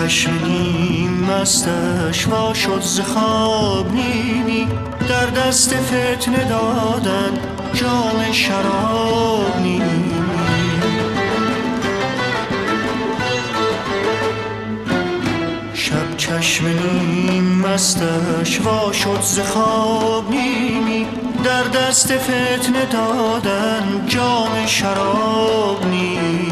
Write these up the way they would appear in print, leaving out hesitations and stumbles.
چشم نیم مستش وا شد ز خواب نیمی، در دست فتنه دادن جام شراب نیمی. شب چشم نیم مستش وا شد ز خواب نیمی، در دست فتنه دادن جام شراب نیمی.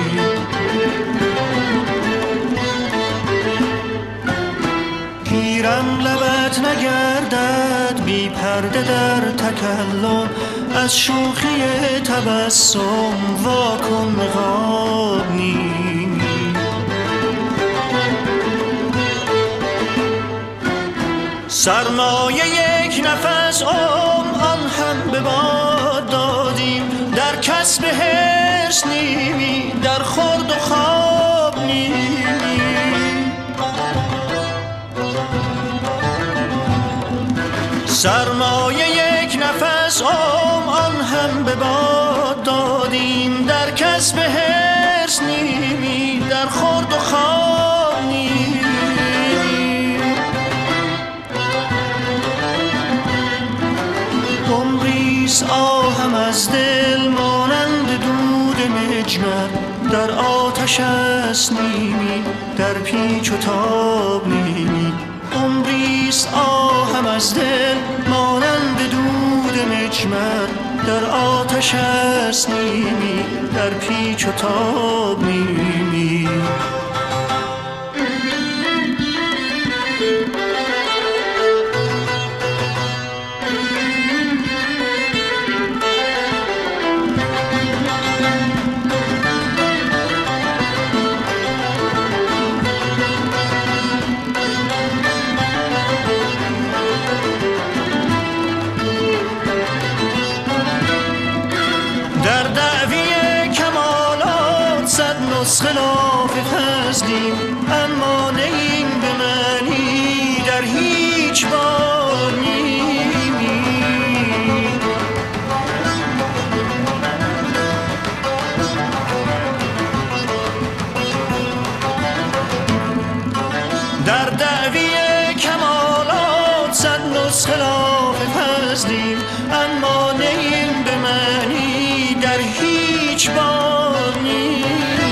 گیرم لبت نگردد بی پرده در تکلم، از شوخی تبسم واکن نقاب نیمی. سرمایه یک نفس آن هم به باد دادیم، در کسب حرص نیمی، در خورد و خواب نیمی. سرمایه یک نفس آن هم به باد دادیم، در کسب حرص نیمی، در خورد و خواب نیمی. عمریست آهم از دل مانند دود مجمر، در آتش است نیمی، در پیچ و تاب نیمی. عمریست آهم از دل مانند دود مجمر، در آتش است نیمی، در پیچ و تاب نیمی. در دعوی کمالات صد نسخه لاف فضلیم، اما نیم به معنی در هیچ بار نیمی. در دعوی کمالات صد نسخه لاف فضلیم، اما نیم به معنی در هیچ بار نیمی.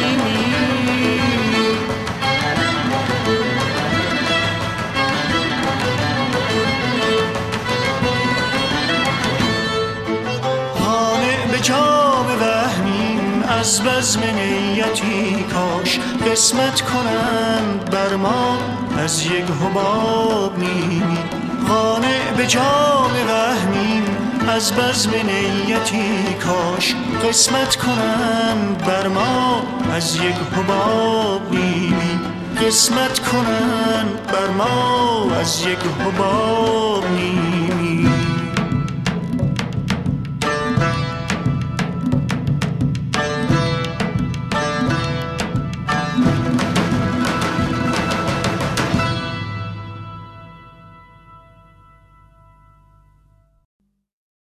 قانع به جام وهمیم از بزم نیتی، کاش قسمت کنند بر ما از یک حباب نیمی. قانع به جام وهمیم از بزم نیتی، کاش قسمت کنند بر ما از یک حباب نیمی. قسمت کنند بر ما از یک حباب نیمی.